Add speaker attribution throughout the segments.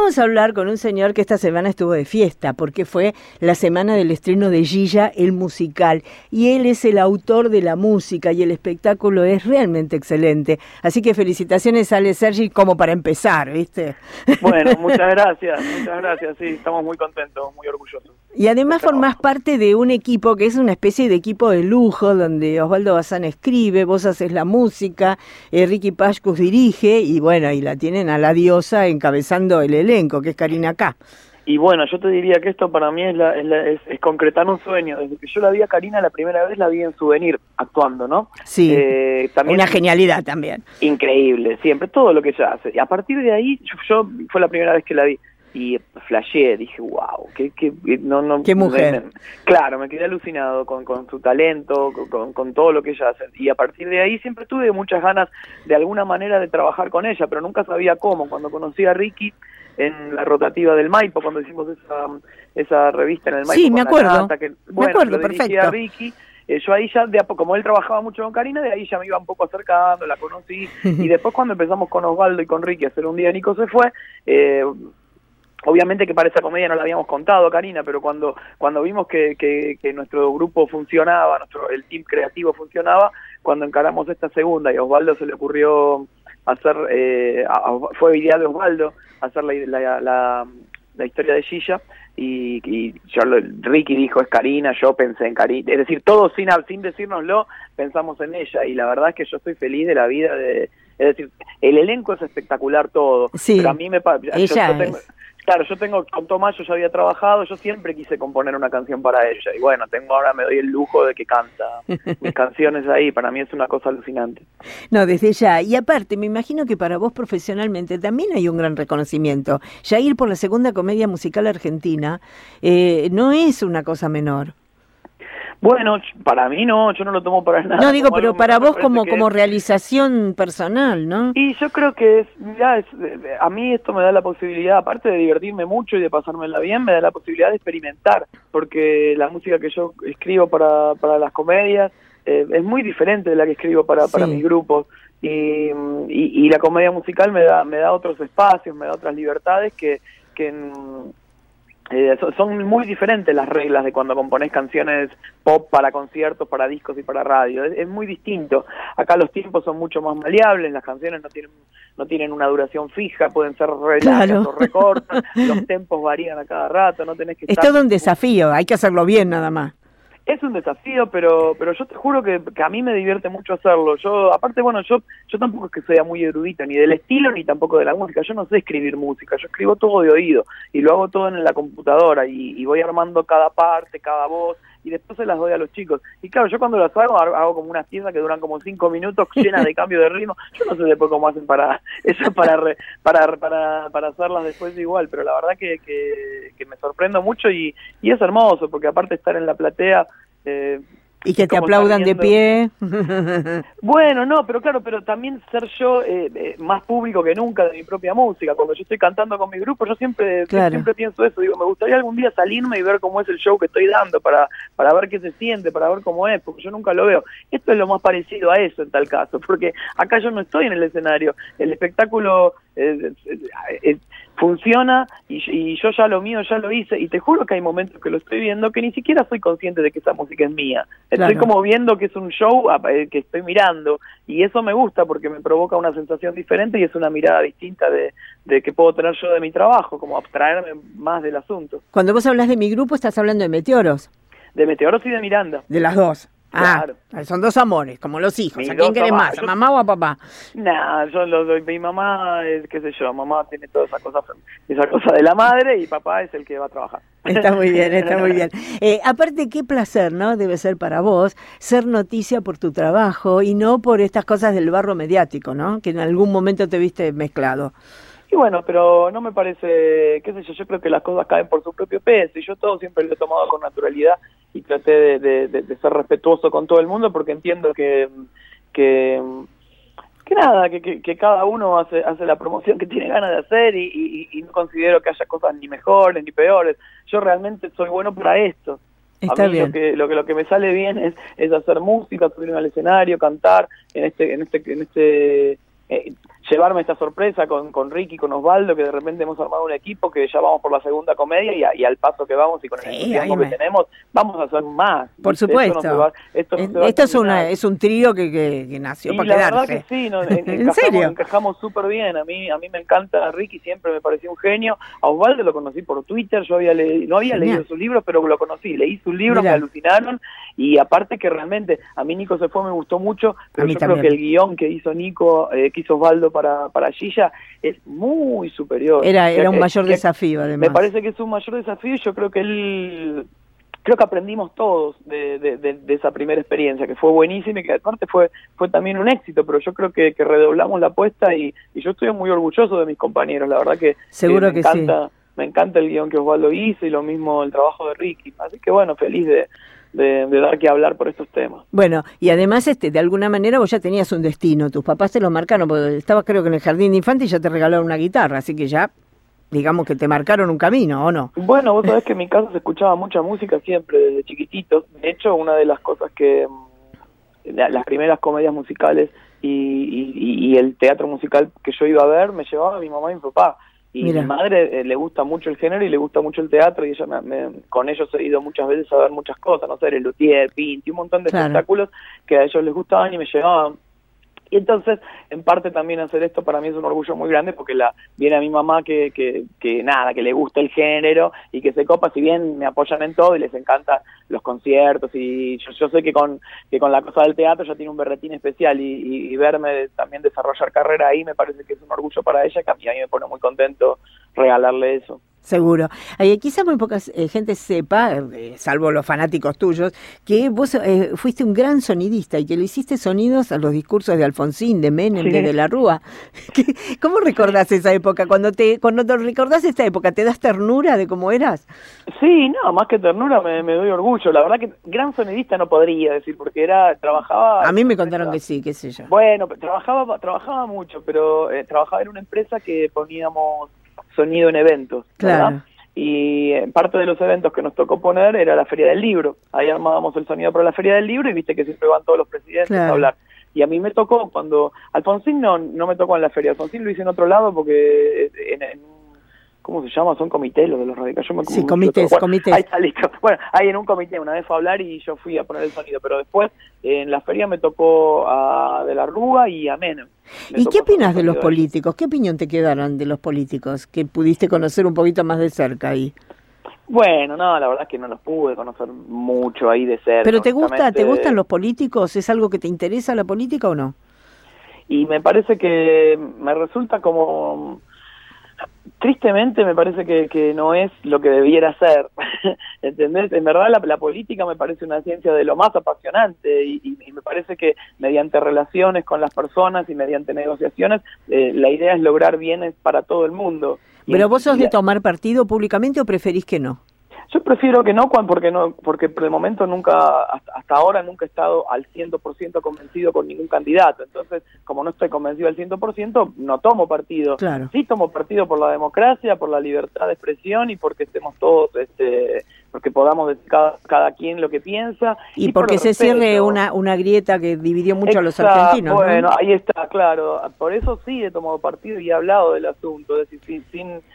Speaker 1: vamos a hablar con un señor que esta semana estuvo de fiesta, porque fue la semana del estreno de Gilla, el musical, y él es el autor de la música y el espectáculo es realmente excelente. Así que felicitaciones, Ale Sergi, como para empezar, ¿viste?
Speaker 2: Bueno, muchas gracias, sí, estamos muy contentos, muy orgullosos.
Speaker 1: Y además formás parte de un equipo que es una especie de equipo de lujo, donde Osvaldo Bazán escribe, vos haces la música, Ricky Pashkus dirige, y bueno, y la tienen a la diosa encabezando el elenco, que es Karina K.
Speaker 2: Y bueno, yo te diría que esto para mí es concretar un sueño. Desde que yo la vi a Karina la primera vez, la vi en Souvenir, actuando, ¿no?
Speaker 1: Sí,
Speaker 2: también
Speaker 1: una genialidad también.
Speaker 2: Increíble, siempre, todo lo que ella hace. Y a partir de ahí, yo fue la primera vez que la vi. Y flasheé, dije, wow,
Speaker 1: qué mujer.
Speaker 2: Claro, me quedé alucinado con su talento, con todo lo que ella hace. Y a partir de ahí siempre tuve muchas ganas de alguna manera de trabajar con ella, pero nunca sabía cómo. Cuando conocí a Ricky en la rotativa del Maipo, cuando hicimos esa revista en el Maipo.
Speaker 1: Sí, me acuerdo,
Speaker 2: me
Speaker 1: acuerdo, perfecto.
Speaker 2: A Ricky. Yo ahí ya, como él trabajaba mucho con Karina, de ahí ya me iba un poco acercando, la conocí. Y después cuando empezamos con Osvaldo y con Ricky a hacer Un día Nico se fue, obviamente que para esa comedia no la habíamos contado a Karina, pero cuando vimos que nuestro grupo funcionaba, el team creativo funcionaba, cuando encaramos esta segunda y a Osvaldo se le ocurrió hacer, fue idea de Osvaldo hacer la historia de Gilla, y Ricky dijo es Karina, yo pensé en Karina, es decir, todos sin decírnoslo pensamos en ella, y la verdad es que yo estoy feliz de la vida es decir, el elenco es espectacular todo,
Speaker 1: sí,
Speaker 2: pero a mí Claro, yo con Tomás, yo ya había trabajado, yo siempre quise componer una canción para ella, y bueno, ahora me doy el lujo de que canta mis canciones ahí, para mí es una cosa alucinante.
Speaker 1: No, desde ya, y aparte, me imagino que para vos profesionalmente también hay un gran reconocimiento. Ya ir por la segunda comedia musical argentina no es una cosa menor.
Speaker 2: Bueno, para mí no, yo no lo tomo para nada.
Speaker 1: No digo, pero para vos como realización personal, ¿no?
Speaker 2: Y yo creo que a mí esto me da la posibilidad, aparte de divertirme mucho y de pasármela bien, me da la posibilidad de experimentar, porque la música que yo escribo para las comedias es muy diferente de la que escribo para mis grupos, y la comedia musical me da otros espacios, me da otras libertades que son muy diferentes las reglas de cuando componés canciones pop para conciertos, para discos y para radio. Es muy distinto. Acá los tiempos son mucho más maleables, las canciones no tienen una duración fija, pueden ser largas o recortas, los tempos varían a cada rato, no tenés que estar...
Speaker 1: Es todo un desafío, hay que hacerlo bien nada más.
Speaker 2: Es un desafío, pero yo te juro que a mí me divierte mucho hacerlo. Aparte, bueno, yo tampoco es que sea muy erudito, ni del estilo, ni tampoco de la música. Yo no sé escribir música, yo escribo todo de oído, y lo hago todo en la computadora, y voy armando cada parte, cada voz, y después se las doy a los chicos. Y claro, yo cuando las hago como unas piezas que duran como 5 minutos, llenas de cambio de ritmo. Yo no sé después cómo hacen para hacerlas después igual, pero la verdad que me sorprendo mucho, y es hermoso, porque aparte estar en la platea...
Speaker 1: y que te aplaudan de pie.
Speaker 2: Bueno, no, pero claro, pero también ser yo más público que nunca de mi propia música. Cuando yo estoy cantando con mi grupo, yo siempre pienso eso. Digo, me gustaría algún día salirme y ver cómo es el show que estoy dando, para ver qué se siente, para ver cómo es, porque yo nunca lo veo. Esto es lo más parecido a eso en tal caso, porque acá yo no estoy en el escenario. El espectáculo funciona, y yo ya lo mío ya lo hice, y te juro que hay momentos que lo estoy viendo que ni siquiera soy consciente de que esa música es mía. Estoy como viendo que es un show que estoy mirando, y eso me gusta porque me provoca una sensación diferente, y es una mirada distinta de que puedo tener yo de mi trabajo, como abstraerme más del asunto.
Speaker 1: Cuando vos hablas de mi grupo, estás hablando de Meteoros.
Speaker 2: De Meteoros y de Miranda.
Speaker 1: De las dos.
Speaker 2: Claro.
Speaker 1: Son dos amores, como los hijos. ¿A quién querés más? ¿A mamá o a papá?
Speaker 2: Nah, mi mamá es, qué sé yo, mamá tiene toda esa cosa de la madre, y papá es el que va a trabajar.
Speaker 1: Está muy bien, está muy bien. Aparte, qué placer, ¿no? Debe ser para vos ser noticia por tu trabajo y no por estas cosas del barro mediático, ¿no? Que en algún momento te viste mezclado.
Speaker 2: Y bueno, pero no me parece, qué sé yo creo que las cosas caen por su propio peso, y yo todo siempre lo he tomado con naturalidad, y traté de ser respetuoso con todo el mundo, porque entiendo que cada uno hace la promoción que tiene ganas de hacer, y no considero que haya cosas ni mejores ni peores. Yo realmente soy bueno para esto.
Speaker 1: Está bien.
Speaker 2: Lo que me sale bien es hacer música, subirme al escenario, cantar llevarme esta sorpresa con Ricky, con Osvaldo, que de repente hemos armado un equipo que ya vamos por la segunda comedia y al paso que vamos y con el entusiasmo que tenemos, vamos a hacer más.
Speaker 1: Por supuesto. Esto es un trío que nació para quedarse.
Speaker 2: La verdad que sí,
Speaker 1: ¿En serio?
Speaker 2: Encajamos súper bien. A mí me encanta Ricky, siempre me pareció un genio. A Osvaldo lo conocí por Twitter, yo no había leído sus libros, pero lo conocí, leí sus libros, me alucinaron, y aparte que realmente a mí Nico se fue, me gustó mucho, pero yo creo que el guión que hizo Nico, que hizo Osvaldo para Gilla, es muy superior.
Speaker 1: Era un mayor desafío, además.
Speaker 2: Me parece que es un mayor desafío, yo creo que aprendimos todos de esa primera experiencia, que fue buenísima y que aparte fue también un éxito, pero yo creo que redoblamos la apuesta y yo estoy muy orgulloso de mis compañeros, la verdad que
Speaker 1: seguro que sí.
Speaker 2: Me encanta el guión que Osvaldo hizo y lo mismo el trabajo de Ricky, así que bueno, feliz de dar que hablar por estos temas.
Speaker 1: Bueno, y además de alguna manera vos ya tenías un destino, tus papás te lo marcaron, porque estabas creo que en el jardín de infantes y ya te regalaron una guitarra, así que ya digamos que te marcaron un camino, ¿o no?
Speaker 2: Bueno, vos sabés que en mi casa se escuchaba mucha música siempre, desde chiquititos. De hecho, una de las cosas que las primeras comedias musicales y el teatro musical que yo iba a ver, me llevaba mi mamá y mi papá. Y mi madre le gusta mucho el género y le gusta mucho el teatro, y ella con ellos he ido muchas veces a ver muchas cosas, no sé, el Luthier, Pinti, un montón de espectáculos que a ellos les gustaban y me llevaban. Y entonces, en parte también hacer esto para mí es un orgullo muy grande, porque viene a mi mamá que le gusta el género y que se copa, si bien me apoyan en todo y les encantan los conciertos, y yo sé que con la cosa del teatro ya tiene un berretín especial, y verme también desarrollar carrera ahí me parece que es un orgullo para ella, que a mí me pone muy contento regalarle eso.
Speaker 1: Seguro. Quizá muy poca gente sepa, salvo los fanáticos tuyos, que vos fuiste un gran sonidista y que le hiciste sonidos a los discursos de Alfonsín, de Menem, de la Rúa. ¿Cómo recordás esa época? Cuando te recordás esta época, ¿te das ternura de cómo eras?
Speaker 2: Sí, no, más que ternura me doy orgullo. La verdad que gran sonidista no podría decir, porque trabajaba...
Speaker 1: A mí me contaron que sí, qué sé yo.
Speaker 2: Bueno, trabajaba mucho, pero trabajaba en una empresa que poníamos sonido en eventos, ¿verdad? Claro. Y parte de los eventos que nos tocó poner era la Feria del Libro. Ahí armábamos el sonido para la Feria del Libro y viste que siempre van todos los presidentes a hablar. Y a mí me tocó cuando... Alfonsín no me tocó en la feria, Alfonsín lo hice en otro lado porque ¿cómo se llama? Son comités los de los radicales.
Speaker 1: Sí, comités.
Speaker 2: Ahí está listo. Bueno, ahí en un comité una vez fue a hablar y yo fui a poner el sonido, pero después en la feria me tocó a De la Rúa y a Menem.
Speaker 1: ¿Y qué opinas de los políticos? ¿Qué opinión te quedaron de los políticos que pudiste conocer un poquito más de cerca ahí?
Speaker 2: Bueno, no, la verdad es que no los pude conocer mucho ahí de cerca.
Speaker 1: ¿Pero te gustan los políticos? ¿Es algo que te interesa la política o no?
Speaker 2: Y me parece que me resulta como... Tristemente me parece que no es lo que debiera ser, ¿entendés? En verdad la política me parece una ciencia de lo más apasionante y me parece que mediante relaciones con las personas y mediante negociaciones la idea es lograr bienes para todo el mundo.
Speaker 1: ¿Pero vos sos de tomar partido públicamente o preferís que no?
Speaker 2: Yo prefiero que no, porque por el momento hasta ahora nunca he estado al 100% convencido con ningún candidato. Entonces, como no estoy convencido al 100%, no tomo partido.
Speaker 1: Claro.
Speaker 2: Sí tomo partido por la democracia, por la libertad de expresión y porque estemos todos, porque podamos decir cada quien lo que piensa.
Speaker 1: Y porque se cierre una grieta que dividió mucho a los argentinos.
Speaker 2: Bueno,
Speaker 1: ¿no?
Speaker 2: Ahí está, claro. Por eso sí he tomado partido y he hablado del asunto. Es decir,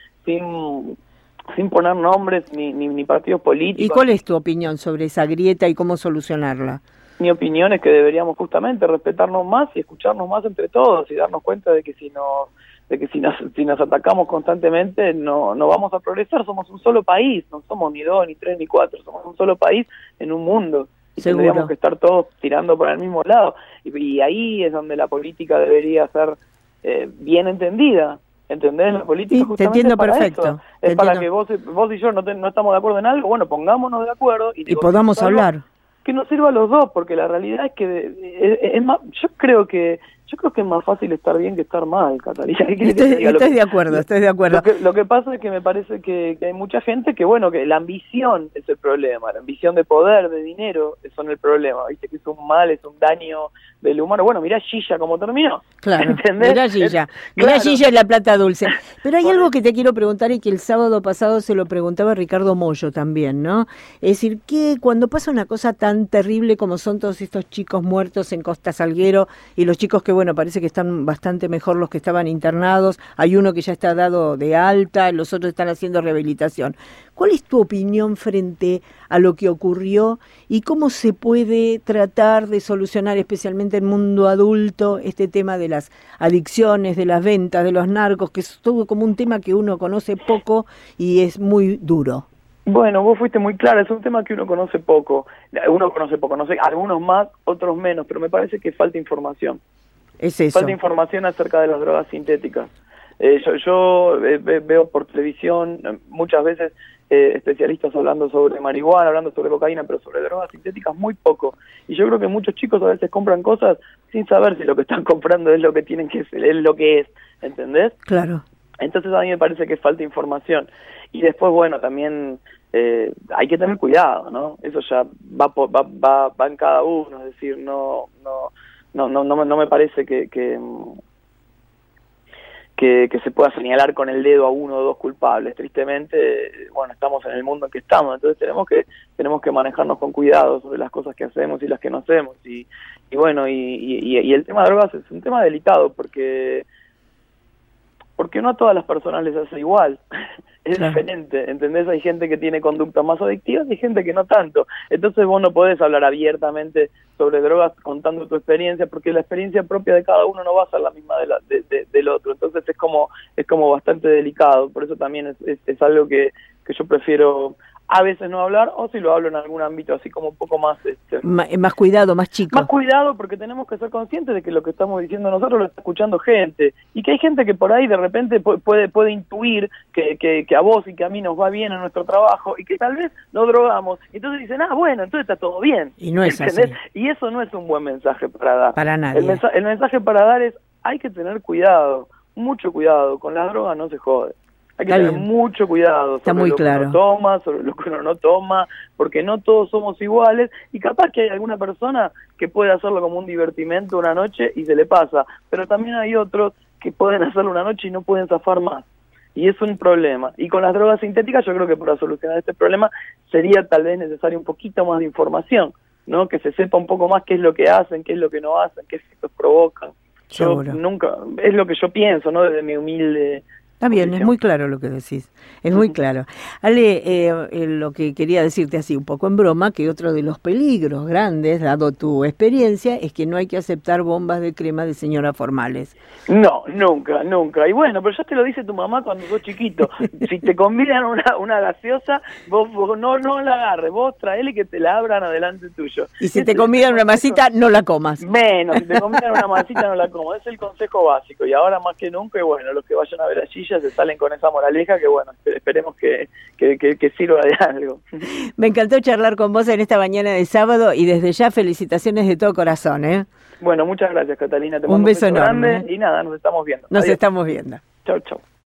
Speaker 2: sin poner nombres ni partidos políticos.
Speaker 1: ¿Y cuál es tu opinión sobre esa grieta y cómo solucionarla?
Speaker 2: Mi opinión es que deberíamos justamente respetarnos más y escucharnos más entre todos y darnos cuenta de que si nos atacamos constantemente no vamos a progresar. Somos un solo país, no somos ni 2, ni 3, ni 4, somos un solo país en un mundo. Y tendríamos que estar todos tirando por el mismo lado. Y ahí es donde la política debería ser bien entendida. ¿Entendés? La política justamente
Speaker 1: te entiendo
Speaker 2: es para
Speaker 1: perfecto.
Speaker 2: eso. Es para que vos y yo no estamos de acuerdo en algo, bueno, pongámonos de acuerdo y
Speaker 1: podamos hablar.
Speaker 2: Que nos sirva a los dos, porque la realidad es que es más, yo creo que es más fácil estar bien que estar mal, Catalina.
Speaker 1: Estoy de acuerdo.
Speaker 2: Lo que pasa es que me parece que hay mucha gente que la ambición es el problema, la ambición de poder, de dinero, son el problema, viste que es un mal, es un daño del humano. Bueno, mirá Gilla cómo terminó.
Speaker 1: Claro,
Speaker 2: ¿entendés?
Speaker 1: Mirá Gilla y la plata dulce. Pero hay algo que te quiero preguntar y que el sábado pasado se lo preguntaba Ricardo Mollo también, ¿no? Es decir, que cuando pasa una cosa tan terrible como son todos estos chicos muertos en Costa Salguero y los chicos que bueno, parece que están bastante mejor los que estaban internados, hay uno que ya está dado de alta, los otros están haciendo rehabilitación. ¿Cuál es tu opinión frente a lo que ocurrió y cómo se puede tratar de solucionar, especialmente en el mundo adulto, este tema de las adicciones, de las ventas, de los narcos, que es todo como un tema que uno conoce poco y es muy duro?
Speaker 2: Bueno, vos fuiste muy clara, es un tema que uno conoce poco, no sé, algunos más, otros menos, pero me parece que falta información.
Speaker 1: Es eso.
Speaker 2: Falta información acerca de las drogas sintéticas. Yo veo por televisión muchas veces especialistas hablando sobre marihuana, hablando sobre cocaína, pero sobre drogas sintéticas muy poco. Y yo creo que muchos chicos a veces compran cosas sin saber si lo que están comprando es lo que tienen que ser, es lo que es, ¿entendés?
Speaker 1: Claro.
Speaker 2: Entonces a mí me parece que falta información. Y después, bueno, también hay que tener cuidado, ¿no? Eso ya va en cada uno, es decir, no me parece que se pueda señalar con el dedo a uno o dos culpables. Tristemente, bueno, estamos en el mundo en que estamos, entonces tenemos que manejarnos con cuidado sobre las cosas que hacemos y las que no hacemos. Y bueno, y el tema de drogas es un tema delicado porque no a todas las personas les hace igual. Es diferente, ¿entendés? Hay gente que tiene conductas más adictivas y gente que no tanto. Entonces vos no podés hablar abiertamente sobre drogas contando tu experiencia, porque la experiencia propia de cada uno no va a ser la misma del otro. Entonces es como bastante delicado. Por eso también es algo que yo prefiero a veces no hablar, o si lo hablo en algún ámbito así como un poco más...
Speaker 1: más cuidado, más chico.
Speaker 2: Más cuidado, porque tenemos que ser conscientes de que lo que estamos diciendo nosotros lo está escuchando gente, y que hay gente que por ahí de repente puede intuir que a vos y que a mí nos va bien en nuestro trabajo, y que tal vez no drogamos, y entonces dicen, bueno, entonces está todo bien.
Speaker 1: Y no es
Speaker 2: ¿entendés?
Speaker 1: así.
Speaker 2: Y eso no es un buen mensaje para dar.
Speaker 1: Para nadie.
Speaker 2: El mensaje para dar es, hay que tener cuidado, mucho cuidado, con las drogas no se jode. Hay que tener mucho cuidado sobre lo que uno toma, sobre lo que uno no toma, porque no todos somos iguales, y capaz que hay alguna persona que puede hacerlo como un divertimento una noche y se le pasa, pero también hay otros que pueden hacerlo una noche y no pueden zafar más, y es un problema. Y con las drogas sintéticas yo creo que para solucionar este problema sería tal vez necesario un poquito más de información, ¿no? Que se sepa un poco más qué es lo que hacen, qué es lo que no hacen, qué efectos provocan. Yo nunca, es lo que yo pienso, ¿no? Desde mi humilde...
Speaker 1: Está bien, es muy claro lo que decís, es muy claro. Ale, lo que quería decirte así un poco en broma, que otro de los peligros grandes, dado tu experiencia, es que no hay que aceptar bombas de crema de señora formales.
Speaker 2: No, nunca. Y bueno, pero ya te lo dice tu mamá cuando sos chiquito. Si te convidan una gaseosa, vos no la agarres, vos traele que te la abran adelante tuyo.
Speaker 1: Y si te convidan una masita, no la comas.
Speaker 2: Menos, si te convidan una masita, no la comas. Es el consejo básico. Y ahora más que nunca, y bueno, los que vayan a ver allí ya se salen con esa moraleja que bueno, esperemos que sirva de algo.
Speaker 1: Me encantó charlar con vos en esta mañana de sábado y desde ya felicitaciones de todo corazón, ¿eh?
Speaker 2: Bueno, muchas gracias, Catalina. Te
Speaker 1: mando un beso enorme,
Speaker 2: grande y nada, nos estamos viendo.
Speaker 1: Nos estamos viendo.
Speaker 2: Chau, chau.